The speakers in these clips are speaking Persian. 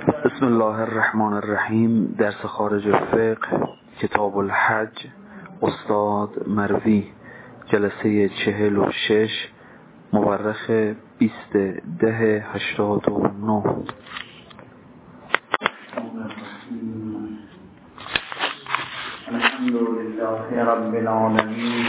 بسم الله الرحمن الرحیم. درس خارج فقه، کتاب الحج، استاد مروی، جلسه 46، مورخ 20/10/89. الحمد لله رب العالمين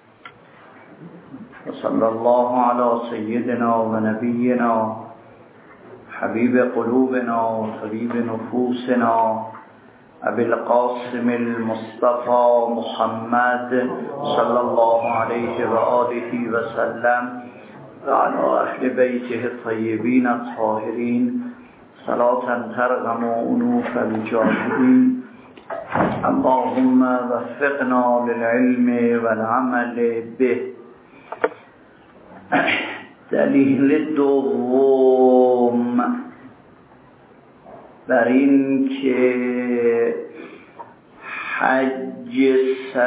وصلى الله على سيدنا ونبينا حبيب قلوبنا وطبيب نفوسنا أبي القاسم المصطفى محمد صلى الله عليه وآله وسلم وعلى أهل بيته الطيبين الطاهرين صلاة ترغم أنوف الجاهدين. اللهم وفقنا للعلم والعمل به. دلیل دوم بر این که حج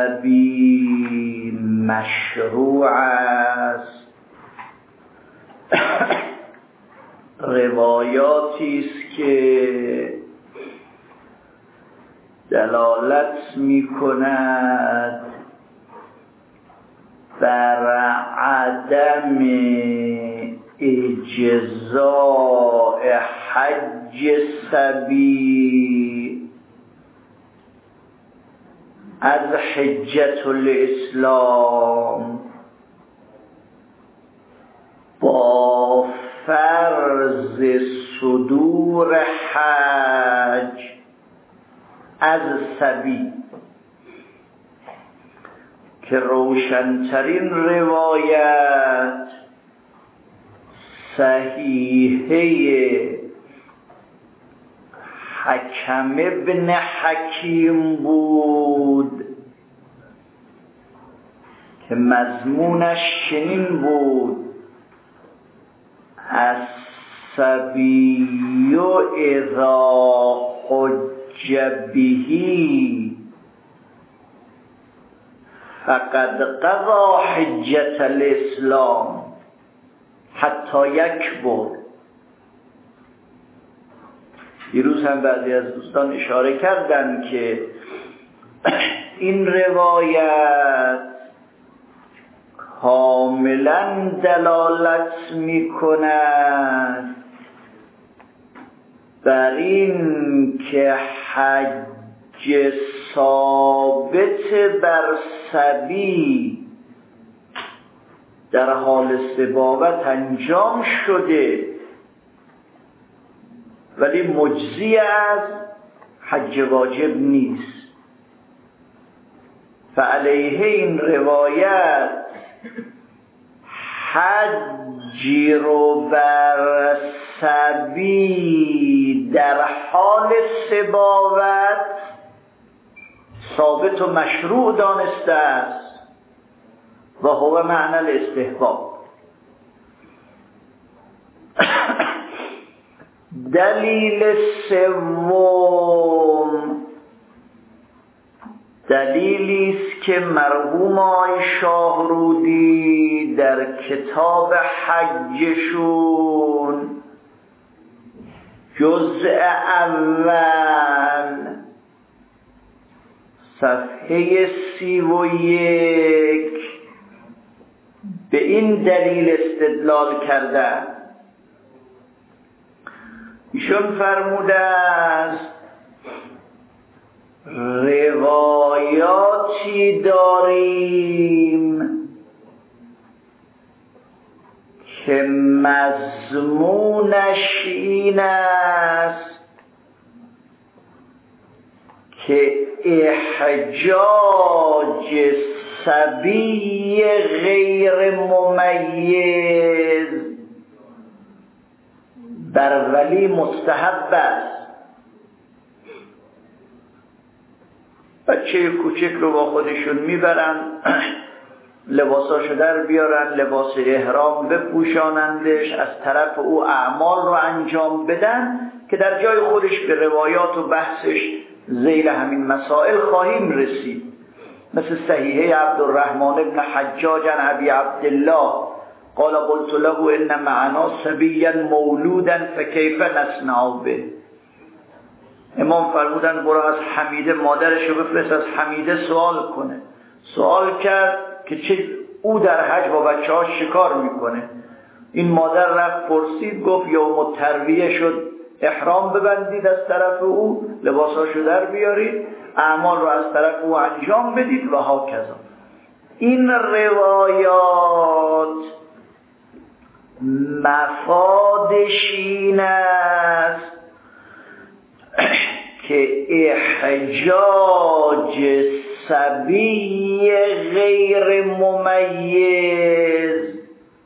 صبی مشروع است روایاتی است که دلالت می‌کند بر عدم اجزاء حج صبی از حجة الاسلام با فرض صدور حج از صبی، که روشنترین روایت صحیحه حکم ابن حکیم بود که مضمونش چنین بود: الصبی اذا حج بهی فقد قضا حجة الاسلام حتی یکبر. دیروز هم بعضی از دوستان اشاره کردن که این روایت کاملا دلالت می‌کند بر این که حج ثابت بر صبی در حال صبابت انجام شده، ولی مجزی از حج واجب نیست. فعلیه این روایت حجی رو بر صبی در حال صبابت ثابت و مشروع دانسته است و هو معنی الاستحباب. دلیل سوم دلیلی است که مرحوم آقای شاهرودی در کتاب حجشون جزء اول صفحه 31 به این دلیل استدلال کرده. ایشون فرموده است روایاتی داریم که مضمونش این است که احجاج صبی غیر ممیز بر ولی مستحب است. بچه کوچک رو با خودشون میبرن، لباساشو در بیارن، لباس احرام بپوشانندش، از طرف او اعمال رو انجام بدن که در جای خودش به روایات و بحثش ذیل همین مسائل خواهیم رسید. مثل صحیحه عبدالرحمن بن حجاج عن ابی عبدالله قال قلت له ان معنا صبیا مولودا فكيف نصنع به. امام فرمودن برو از حمیده مادرش رو بفرست از حمیده سوال کنه. سوال کرد که چه او در حج با بچه ها شکار میکنه. این مادر رفت پرسید، گفت یوم الترویه شد احرام ببندید از طرف او، لباساشو در بیارید، اعمال رو از طرف او انجام بدید و ها کذا. این روایات مفادش این است که احجاج صبی غیر ممیز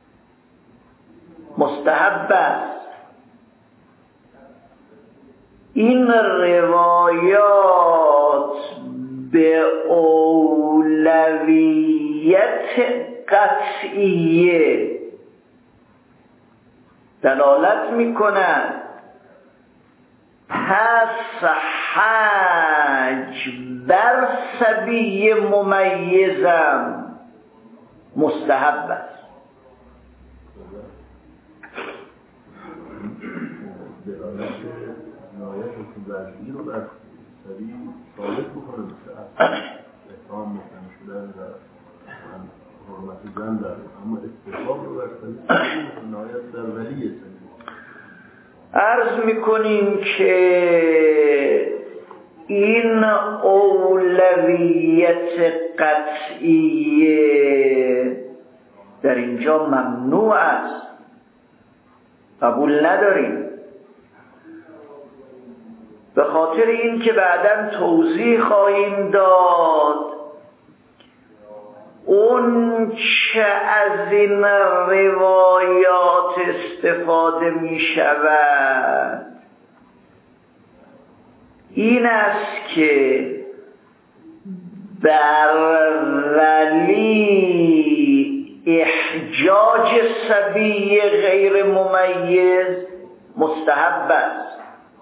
مستحب است. این روایات به اولویت قطعیه دلالت میکنند. پس حج بر صبی ممیزم مستحب است. زرگی رو بر سریع ثابت بکنه مثل احترام مکنه شدن و حرمت زن در اما استحباب رو بر سریع نهایت در ولیه سریع. عرض میکنیم که این اولویت قطعیه در اینجا ممنوع است، قبول نداریم. به خاطر این که بعداً توضیح خواهیم داد اون چه از این روایات استفاده می شود این است که بر ولی احجاج صبی غیر ممیز مستحب است.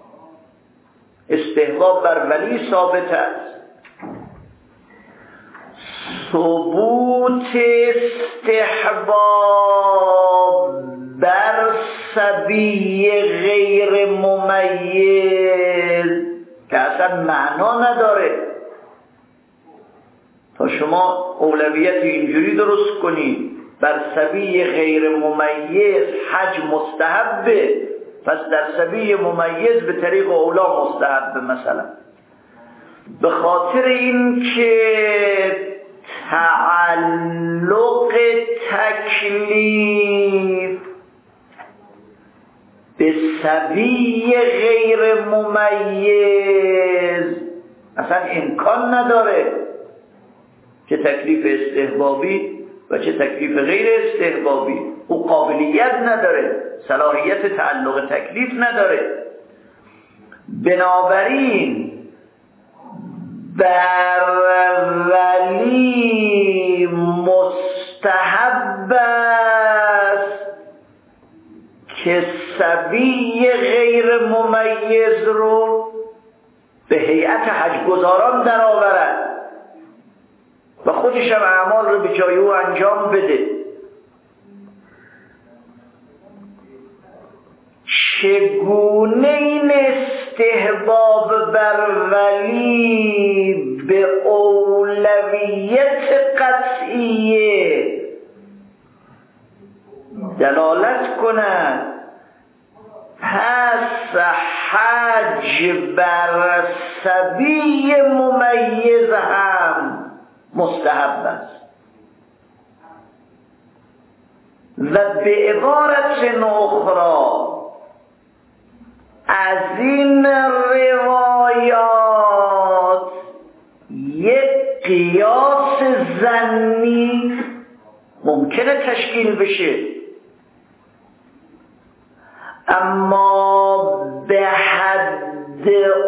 استحباب بر ولی ثابت است. ثبوت استحباب بر صبی غیر ممیز که اصلا معنا نداره. تا شما اولویت اینجوری درست کنید بر صبی غیر ممیز حج مستحبه، پس در صبی ممیز به طریق اولا مستحبه مثلا. به خاطر این که تعلق تکلیف به صبی غیر ممیز اصلا امکان نداره، چه تکلیف استحبابی و چه تکلیف غیر استحبابی. او قابلیت نداره، صلاحیت تعلق تکلیف نداره. بنابراین بر ولی مستحب است که صبی غیر ممیز رو به هیئت حج گزاران در آورد و خودش هم اعمال رو به جای او انجام بده. چگونه این استحباب بر ولی به اولویت قطعیه دلالت کند؟ پس حج بر صبی ممیز هم مستحب است. و به عبارت اخرى از این روایات یک قیاس ظنی ممکنه تشکیل بشه، اما به حد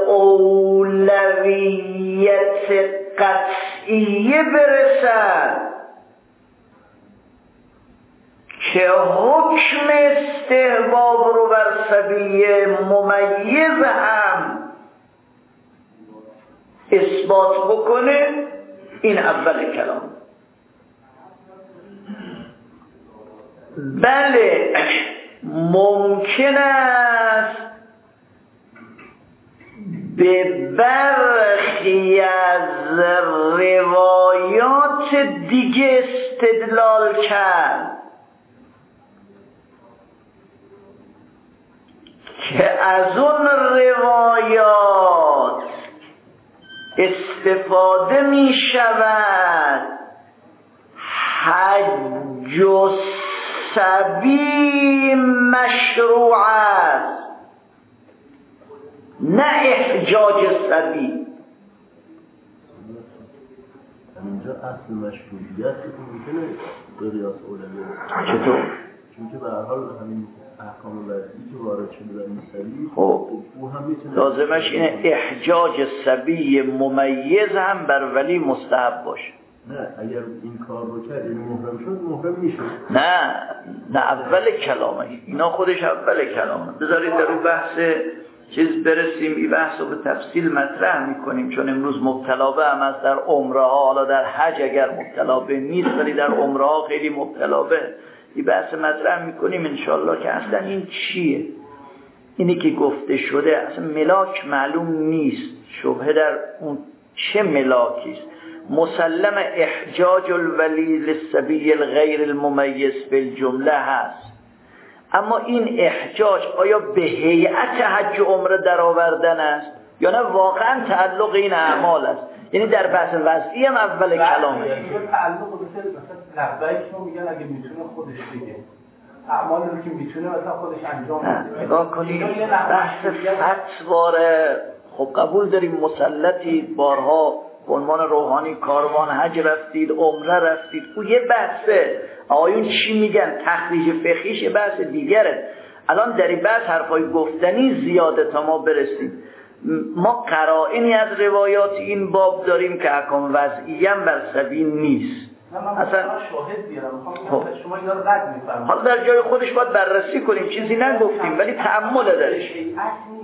اولویت قطعیه برسد که حکم استحباب رو بر صبی ممیز هم اثبات بکنه. این اول کلام. بله ممکن است به برخی از روایات دیگه استدلال کرد که از اون روایات استفاده می شود حج الصبی مشروع است، نه احجاج الصبی. اینجا اصل مشروعیت میتونه به قیاس اولویت. چطور؟ چون که به هر حال همین احکام وضعی که وارد شده در این صبی، خب او هم میتونه لازمش اینه احجاج صبی ممیز هم بر ولی مستحب باشه. نه اگر این کار رو کرد این محرم شد محرم میشه. نه اول کلامه، اینا خودش اول کلامه. بذارید در اون بحث چیز برسیم، این بحث رو به تفصیل مطرح میکنیم، چون امروز مبتلا به هم از در عمره ها، حالا در حج اگر مبتلا به نیست ولی در عمره ها خیلی مبتلا به، این بحث مطرح میکنیم انشالله که اصلا این چیه. اینی که گفته شده اصلا ملاک معلوم نیست، شبهه در اون چه ملاکی است. مسلم احجاج الولی للصبی الغیر الممیز بالجمله هست، اما این احجاج آیا به هیئت حج و عمره در آوردن است یا نه واقعا تعلق این اعمال است؟ یعنی در بحث وضعی هم اول کلامه. تعلق مثلا لبیک رو میگن اگه میتونه خودش بگه، اعمالی رو که میتونه مثلا خودش انجام بده. نگاه کنید بحث فتواره، خب قبول داریم مسلطی بارها به عنوان روحانی کاروان حج رفتید، عمره رفتید، او یه بحثه. آقایون چی میگن؟ تخریج فقهیش بحث دیگره. الان در این بحث حرفای گفتنی زیاده تا ما برسیم. ما قرائنی از روایات این باب داریم که احکام وضعی هم بر سبیل نیست. اصلا شاهد بیارم، شما اینا رو رد می‌فرمایید. حالا در جای خودش باید بررسی کنیم، چیزی نگفتیم ولی تأمل درش. یعنی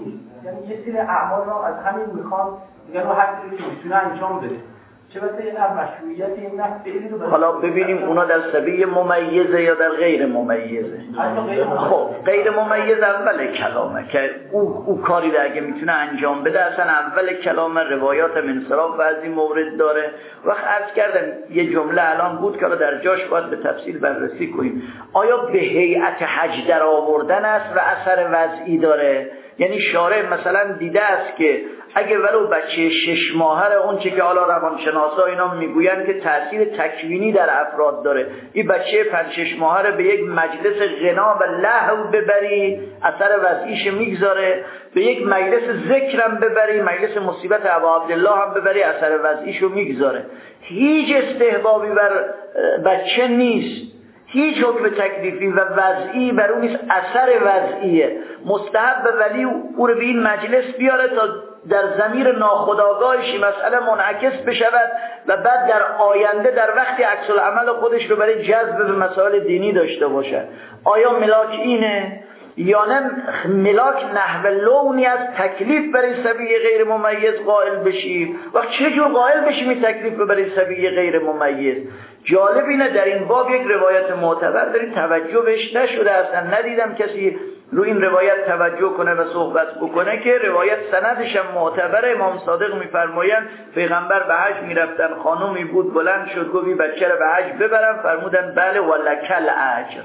یه سری اعمال رو از همین میخوان میگن رو هر چیزی که میتونه انجام بده، چه واسه این مشروعیت این نه فعلی رو. حالا ببینیم اونا در سبیل ممیزه یا در غیر ممیزه. خب غیر ممیز اول کلامه که او کاری رو اگه میتونه انجام بده، اصلا اول کلامه روایات منصراف و از این مورد داره. وقت عرض کردم یه جمله الان بود که در جاش باید به تفصیل بررسی کنیم. آیا به هیئت حج در آوردن است و اثر وضعی داره؟ یعنی شارع مثلا دیده است که اگه ولو بچه 6 ماهه اون چه که حالا روانشناسا اینا میگوین که تأثیر تکوینی در افراد داره، این بچه 5-6 ماهه به یک مجلس غنا و لهو ببری اثر وضعیش میگذاره، به یک مجلس ذکرم ببری، مجلس مصیبت ابا عبدالله هم ببری اثر وضعیشو میگذاره. هیچ استحبابی بر بچه نیست، هیچ حکم تکلیفی و وضعی بر اون نیست، اثر وضعیه. مستحب ولی او رو به این مجلس بیاره تا در ضمیر ناخودآگاهش مسئله منعکس بشود و بعد در آینده در وقتی عکس العمل خودش رو برای جذب به مسائل دینی داشته باشه. آیا ملاک اینه یا نه ملاک نحو لونی از تکلیف برای سبیل غیر ممیز قائل بشیم؟ و چه جور قائل بشیم این تکلیف برای سبیل غیر ممیز؟ جالب اینه در این باب یک روایت معتبر داریم توجه بهش نشده، اصلا ندیدم کسی رو این روایت توجه کنه و صحبت بکنه که روایت سندش هم معتبره. امام صادق میفرمایند پیغمبر به حج میرفتن، خانومی بود بلند شد گفت بچه رو به حج ببرم، فرمودن بله ولکل اجر،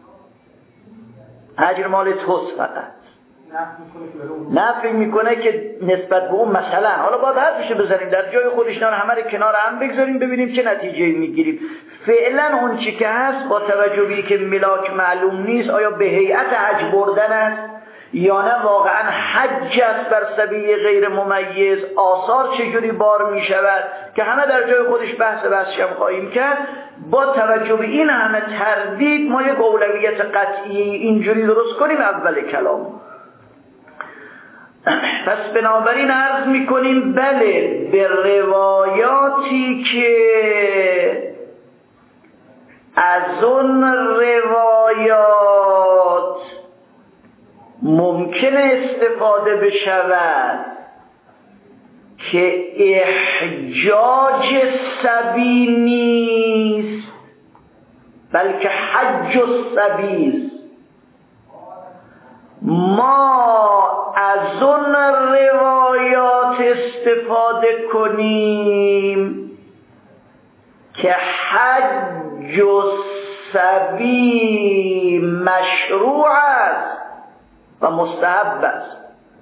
اجر مال توست، فقط نفی میکنه که نسبت به اون مثلا. حالا باید حرفش بزنیم در جای خودش، همه رو کنار هم بگذاریم ببینیم چه نتیجه‌ای میگیریم. فعلا اون چی که هست با توجه به که ملاک معلوم نیست، آیا به هیئت حج بردن است یا نه واقعا حج است بر سبیل غیر ممیز، آثار چجوری بار میشود که همه در جای خودش بحثش هم خواهیم کرد. با توجه به این همه تردید ما یک اولویت قطعی اینجوری درست کنیم اول کلام. پس بنابراین عرض میکنیم بله به روایاتی که از اون روایات ممکنه استفاده بشود که احجاج صبی نیست بلکه حج الصبی است، ما از اون روایات استفاده کنیم که حج الصبی مشروع است و مستحب است.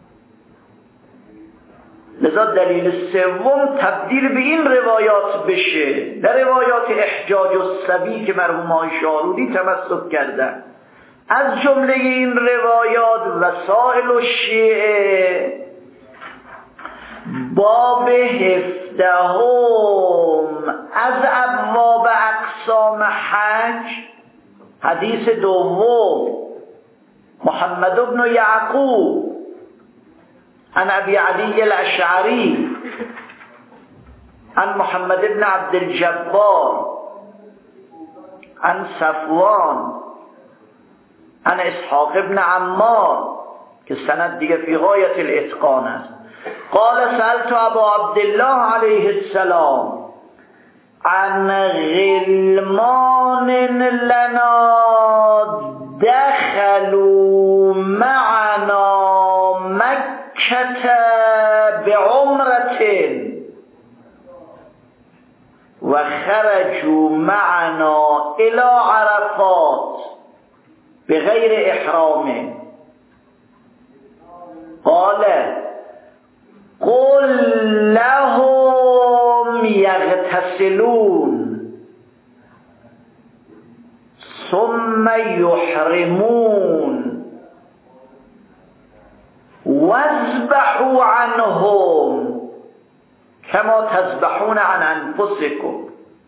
لذا دلیل سوم تبدیل به این روایات بشه، در روایات احجاج الصبی که مرحوم آقای شارودی تمسک کردن. از جمله این روایات وسائل الشیعه باب 17 از ابواب اقسام حج، حدیث دوم محمد بن یعقوب عن ابي علي الاشعري عن محمد بن عبد الجبار عن صفوان عن اسحاق بن عمار که سند دیگه فی غایت الاتقان است. قال سألت ابا عبدالله علیه السلام عن غلمان لنا دخلوا معنا مكة بعمرة وخرجوا معنا إلى عرفات بغير إحرام. قال قل لهم يغتسلون ثم يحرمون واذبحوا عنهم كما تذبحون عن انفسكم.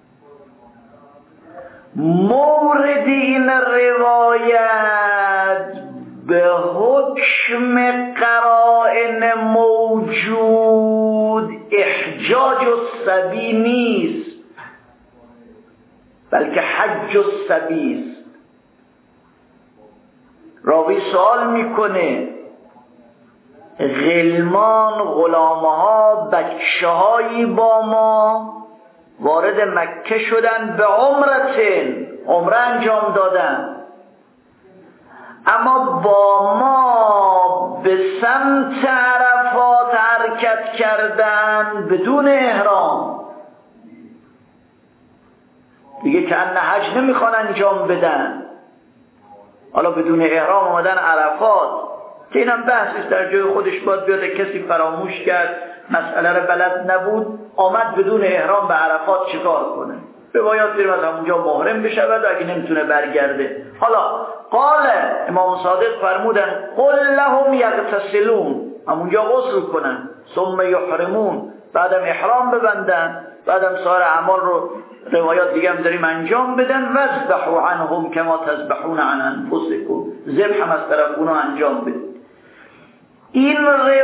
مورد این روایت به حکم قرائن موجود احجاج الصبی نیست، بلکه حج الصبی است. راوی سوال میکنه غلمان، غلامها، بچه‌هایی با ما وارد مکه شدن به عمره انجام دادن، اما با ما به سمت عرفات حرکت کردن بدون احرام. دیگه که ان حج نمیخوان انجام بدن، حالا بدون احرام آمدن عرفات که اینم بحثیست در جای خودش. باید بیاد کسی فراموش کرد، مسئله رو بلد نبود، آمد بدون احرام به عرفات چیکار کنه؟ روایات داریم از همونجا محرم بشود و اگه نمیتونه برگرده. حالا قال امام صادق فرمودن قل لهم یغتسلون، همونجا غسل کنن، ثم یحرمون، بعدم احرام ببندن، بعدم سایر اعمال رو روایات دیگه هم داریم انجام بدن. واذبحوا عنهم کما تذبحون عن انفسکم، ذبح هم از طرف اونا انجام بدید. این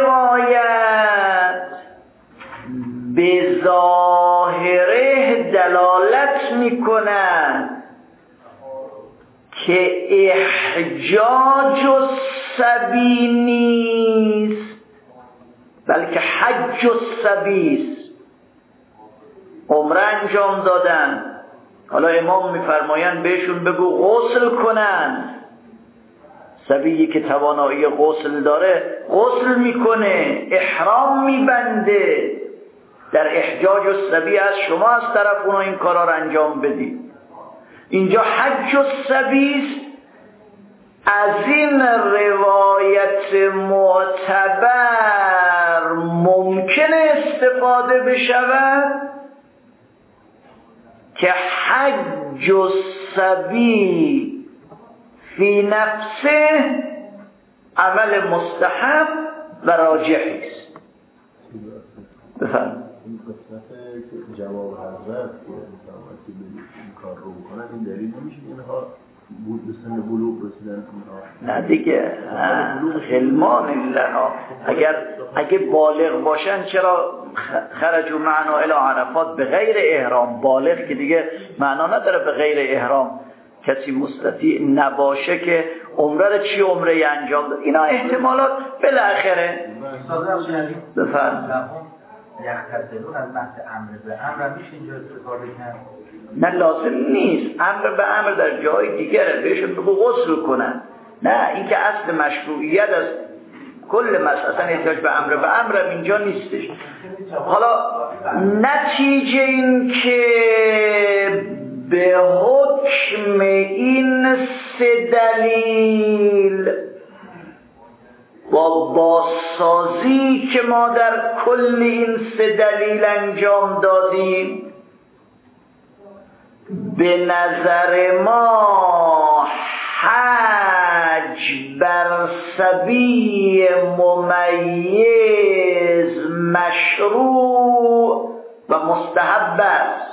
روایت به ظاهره دلالت میکنند که احجاج الصبی نیست، بلکه حج الصبی است. عمره انجام دادن، حالا امام میفرمایند بهشون بگو غسل کنن. صبیی که توانایی غسل داره غسل میکنه، احرام میبنده. در احجاج الصبی از شما از طرف اونا این کارا رو انجام بدید. اینجا حج الصبی است. از این روایت معتبر ممکنه استفاده بشود که حج الصبی فی نفسه عمل مستحب و راجحی است. بفرمایید. این قسمت که جواب حضرت که این کار رو بکنن، این دلیل نمیشه اینها بود به سن بلوغ رسیدن اینها؟ نه دیگه، غلمان لنا اگه بالغ باشن چرا خرجوا معنا الی عرفات به غیر احرام؟ بالغ که دیگه معنا نداره به غیر احرام. کسی مستطیع نباشه که عمره رو چی عمره انجام داد. اینا احتمالات بالاخره. بفرمایید. یغتسلون از بحث امر به امر میشه اینجا استفاده کرد؟ نه لازم نیست. امر به امر در جای دیگره، بهشون بگو غسل کنن. نه، این که اصل مشروعیت از کل مسئله احتیاج به امر اینجا نیستش. حالا نتیجه این که به حکم این 3 دلیل با بازسازی که ما در کل این 3 دلیل انجام دادیم، به نظر ما حج بر سبیل ممیز مشروع و مستحب است.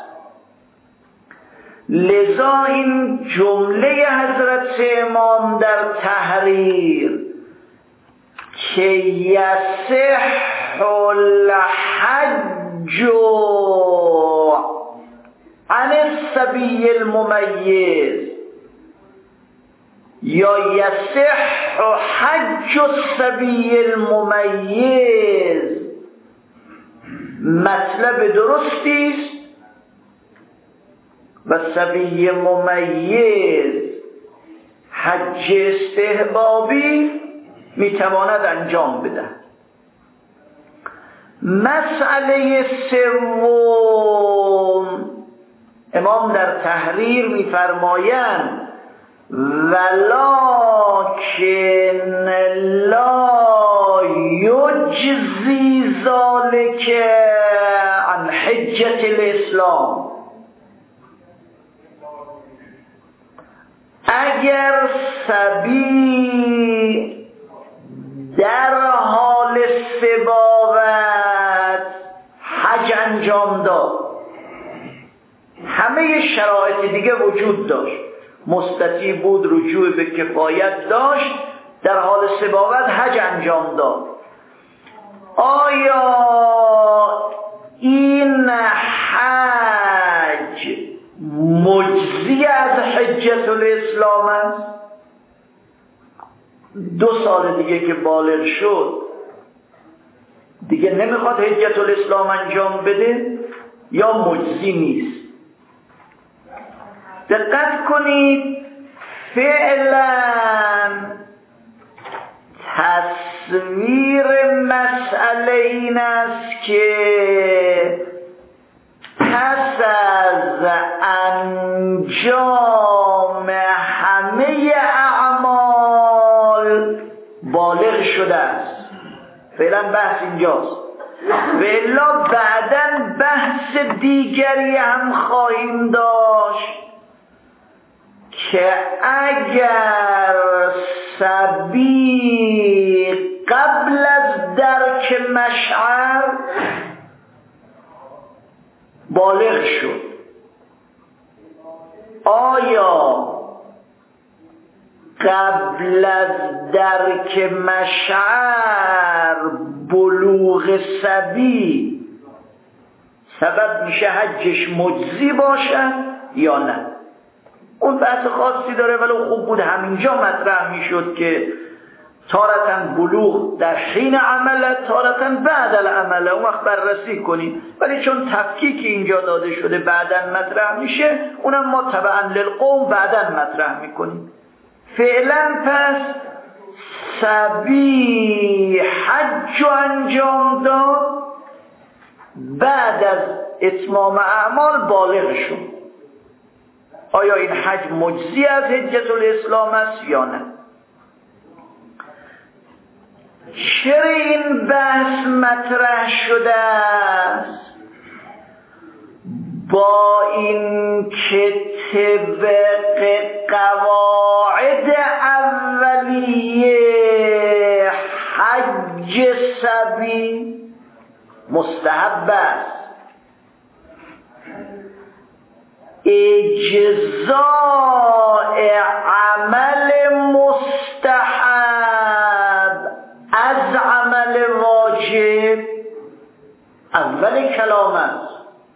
لذا این جمله حضرت امام در تحریر که یصح الحج عن السبیل الممیز یا یصح حج السبیل الممیز مطلب درستی است و سبیل ممیز حج استحبابی میتواند انجام بده. مسئله سوم امام در تحریر میفرمایند ولکن لا یجزی ذلک عن حجة الاسلام. اگر صبی در حال سباوت حج انجام داد، همه شرایط دیگه وجود داشت، مستطیع بود، رجوع به کفایت داشت، در حال سباوت حج انجام داد، آیا این حج مجزی از حجة الاسلام است؟ 2 سال دیگه که بالغ شد دیگه نمیخواد حجة الاسلام انجام بده یا مجزی نیست؟ دقت کنید، فعلا تصویر مسئله این است که پس از انجام همه اعمال بالغ شده است. فعلا بحث اینجاست، ولی بعداً بحث دیگری هم خواهیم داشت که اگر صبی قبل از درک مشعر بالغ شد، آیا قبل از درک مشعر بلوغ صبی سبب میشه حجش مجزی باشد یا نه؟ اون بحث خاصی داره، ولی خوب بود همینجا مطرح میشد که تارتاً بلوغ در حین عمله، تارتاً بعد العمله، اون وقت بررسی کنیم. ولی چون تفکیک اینجا داده شده بعداً مطرح میشه، اونم ما تبعاً للقوم بعداً مطرح میکنیم. فعلا پس صبی حج انجام داد، بعد از اتمام اعمال بالغ شد، آیا این حج مجزی از حجة الاسلام است یا نه؟ چرا این بحث مطرح شده است؟ با این که طبق قواعد اولیه حج صبی مستحب است، اجزاء عمل مستحب از عمل واجب اول کلام است.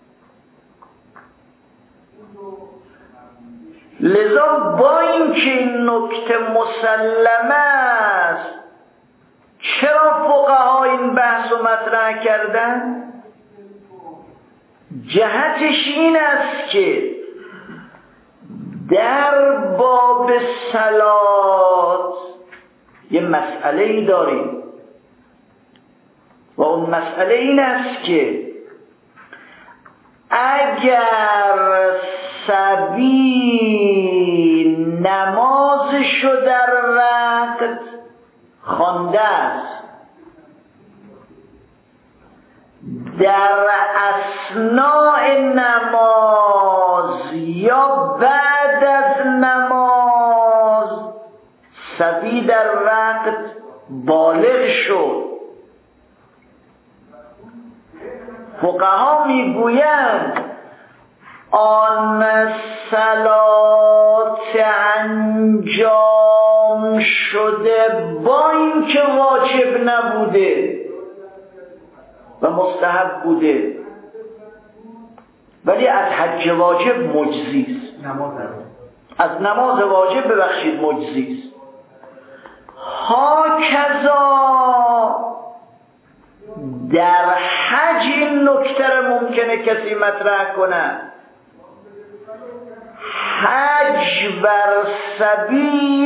لذا با اینکه این نکته مسلمه است، چرا فقها این بحث رو مطرح کردن؟ جهتش این است که در باب صلات یه مسئله ای داریم و اون مسئله این است که اگر صبی نمازشو در وقت خوانده است، در اثناء نماز یا بعد از نماز صبی در وقت بالغ شد، فقها میگویند آن صلات انجام شده با اینکه واجب نبوده و مستحب بوده ولی از حج واجب مجزی است، از نماز واجب ببخشید مجزی است. هاکذا در حج این نکته را ممکنه کسی مطرح کنه، حج بر صبی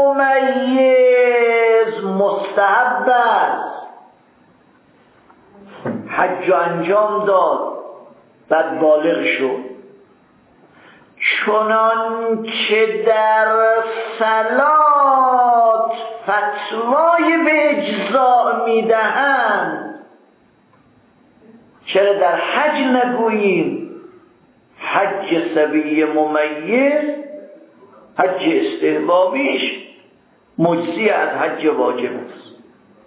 ممیز مستحب است، حج انجام داد بعد بالغ شد، چنان که در صلات فتوای به اجزاء میدهند، چرا در حج نگوییم حج صبی ممیز حج استحبابیش مجزی از حج واجب است.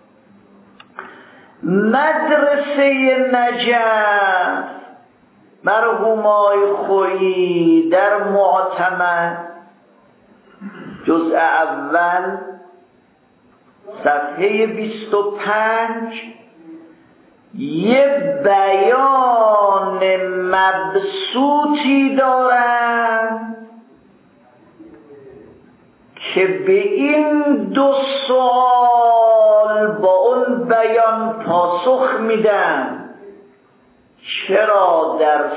مدرسه نجف مرحوم آقای خویی در معتمد جزء اول صفحه 25 یه بیان مبسوطی دارن که به این دو سوال با اون بیان پاسخ میدن. چرا در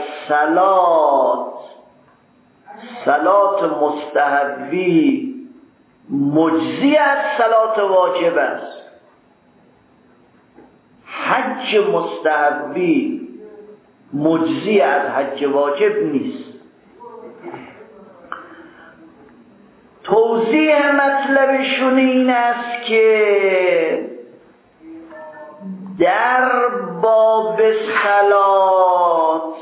صلات مستحبی مجزی از صلات واجب است، حج مستحبی مجزی از حج واجب نیست. توضیح مطلبشون این است که در باب صلات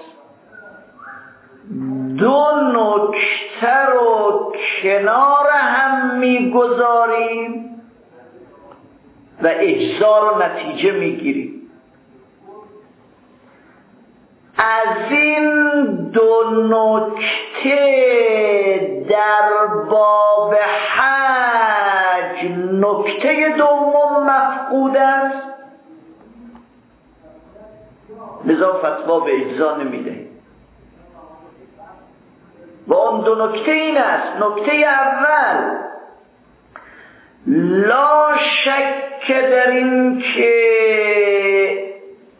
دو نکته رو کنار هم میگذاریم و اجزا رو نتیجه میگیریم. از این دو نکته در باب حج نکته دوم مفقود است، لذا فتوا به اجزا نمیده. و اون دو نکته این است: نکته اول، لا شک در این که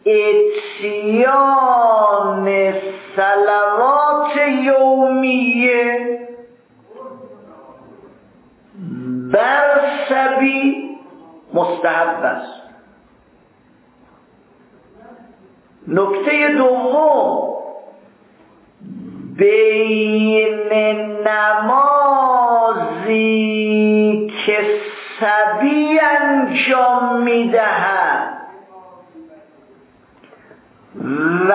اتیان صلوات یومیه بر صبی مستحب است. نکته دوم، بین نمازی که صبی انجام میدهد و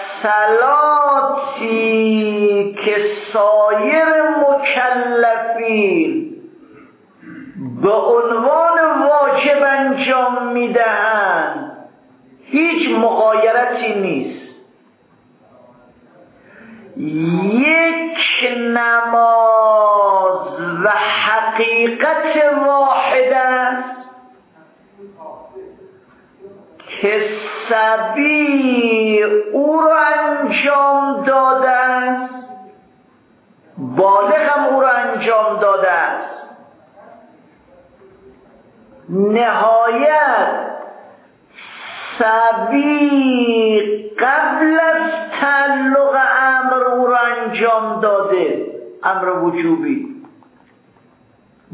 صلاتی که سایر مکلفین به عنوان واجب انجام میدهند هیچ مغایرتی نیست. یک نماز و حقیقت واحد است که صبی او را انجام داده است، بالغ هم او را انجام داده است. نهایت صبی قبل از تعلق امر او را انجام داده، امر وجوبی،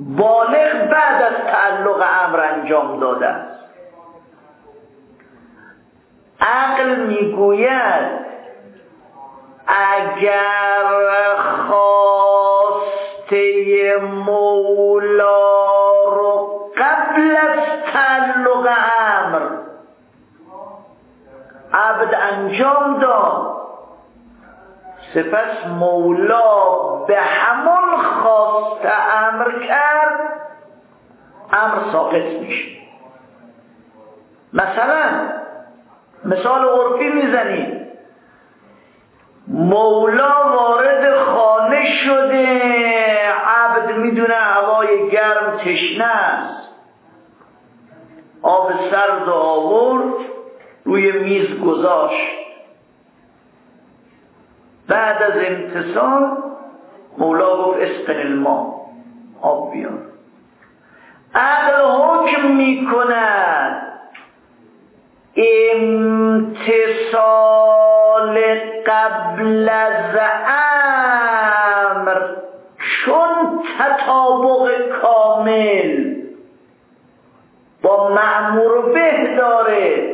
بالغ بعد از تعلق امر انجام داده است. عقل میگوید اگر خواسته مولا رو قبل از تعلق امر عبد انجام داد، سپس مولا به همون خواست امر کرد، امر ساقط میشه. مثال عرفی میزنیم، مولا وارد خانه شده، عبد میدونه هوای گرم تشنه است، آب سرد آورد روی میز گذاشت. بعد از امتثال مولا گفت اسقن الماء، آب بیار. عقل حکم میکند امتثال قبل از امر چون تطابق کامل با مأمور به داره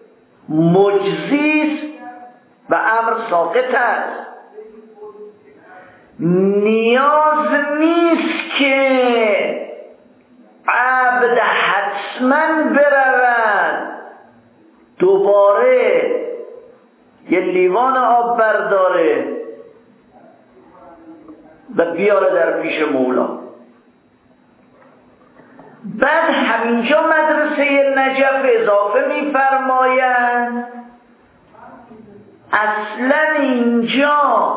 مجزیست و امر ساقط است. نیاز نیست که عبد حتما برود دوباره یه لیوان آب برداره و بیاره در پیش مولا. بعد همینجا مدرسه نجف اضافه می‌فرمایند اصلا اینجا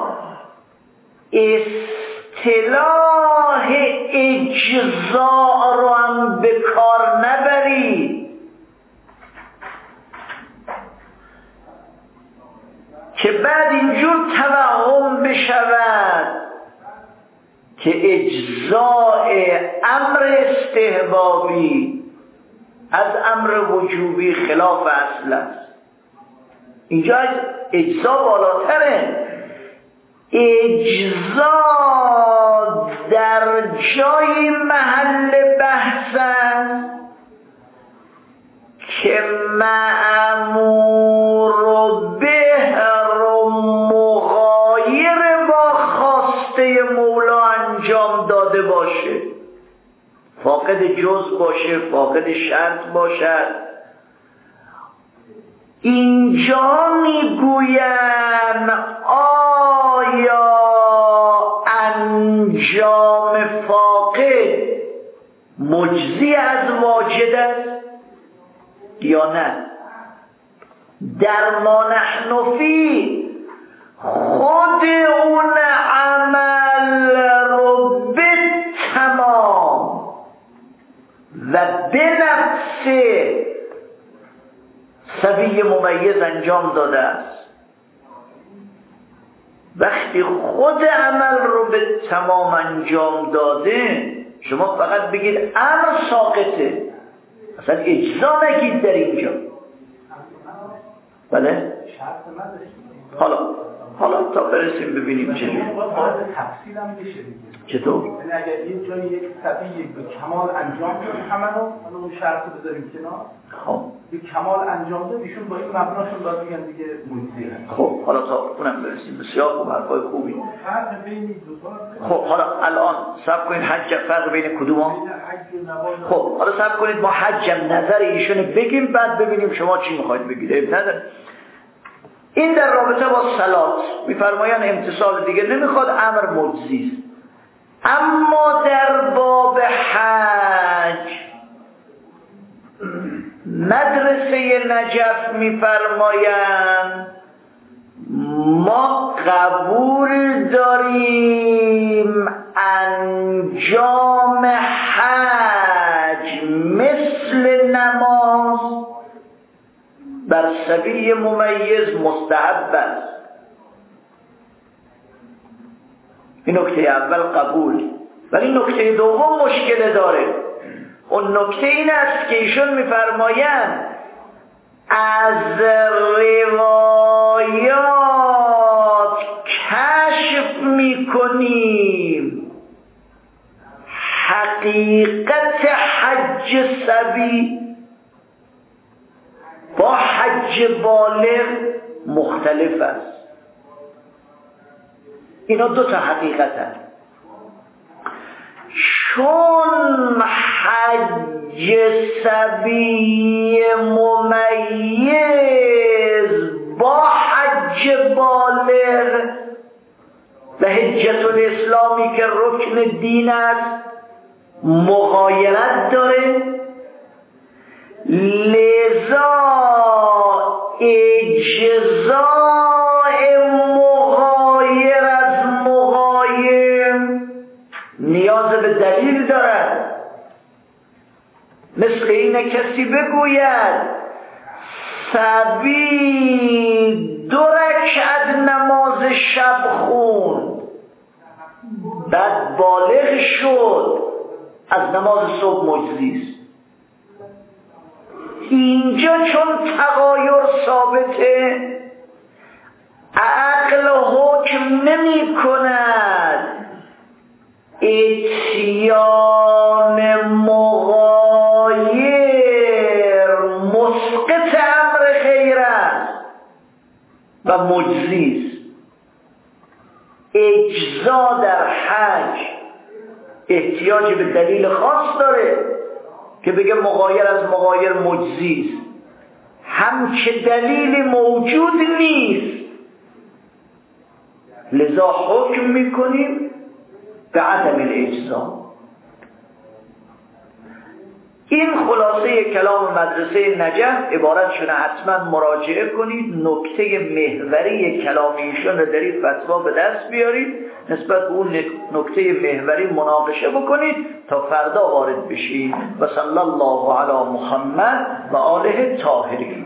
اصطلاح اجزاء رو هم به کار نبرید که بعد اینجور توهم بشود که اجزاء امر استحبابی از امر وجوبی خلاف اصل است. اینجا اجزا بالاتره. اجزا در جای محل بحث است که مأمور به رو مغایر با خواسته مولا انجام داده باشه، فاقد جز باشه، فاقد شرط باشد. اینجا میگوین آیا انجام فاقد مجزی از واجد است یا نه؟ در ما نحن فی خود اون عمل رو به تمام و به نفس صبی ممیز انجام داده است. وقتی خود عمل رو به تمام انجام داده، شما فقط بگید امر ساقطه، اصلا اجزا نگید در اینجا. بله؟ حالا تا برسیم ببینیم چجوری. تفصیل هم بشه دیگه. چطور؟ یعنی اگر یه جایی یک صبی به کمال انجام داد همه رو، اون شرط رو بذاریم کنار. خب به کمال انجام داد، ایشون با این مبناشون باید بگن دیگه مجزی هست. خب حالا تا اونم برسیم. بسیار خوب، حرفای خوبی. فرق بین دو تا. خب حالا الان صبر کنید، حج فرق بین کدوم؟ خب حالا صبر کنید ما حجم نظر ایشون بگیم، بعد ببینیم شما چی میخواید بگید. این در رابطه با صلات میفرمایند امتصال دیگه نمیخواد، امر مجزی است. اما در باب حج مدرسه نجف میفرمایند ما قبول داریم انجام حج مثل نماز بر سبیل ممیز مستحب است. این نکته اول قبول. ولی نکته دوم مشکل داره. اون نکته این است که ایشون میفرمایند از روایات کشف میکنیم حقیقت حج صبی با حج بالغ مختلف است. اینا دو تا حقیقت هست. چون حج صبی ممیز با حج بالغ و حجت الاسلامی که رکن دین است مغایرت داره، لذا اجزاء مغایر از مغایر نیاز به دلیل دارد. مثل اینه کسی بگوید صبی 2 رکعت نماز شب خون، بعد بالغ شد، از نماز صبح مجزی است. اینجا چون تغایر ثابته، عقل حکم نمی کند اتیان مغایر مسقط امر خیر است و مجزی است. اجزا در حج احتیاج به دلیل خاص داره که بگه مغایر از مغایر مجزی است، همچه دلیلی موجود نیست، لذا حکم میکنیم به عدم الاجزا. این خلاصه کلام مدرسه نجف. عبارت شده حتما مراجعه کنید، نکته محوری کلام ایشون رو در این فتوا به دست بیارید، نسبت به اون نکته محوری مناقشه بکنید تا فردا وارد بشید. و صلی الله علی محمد و آله طاهرین.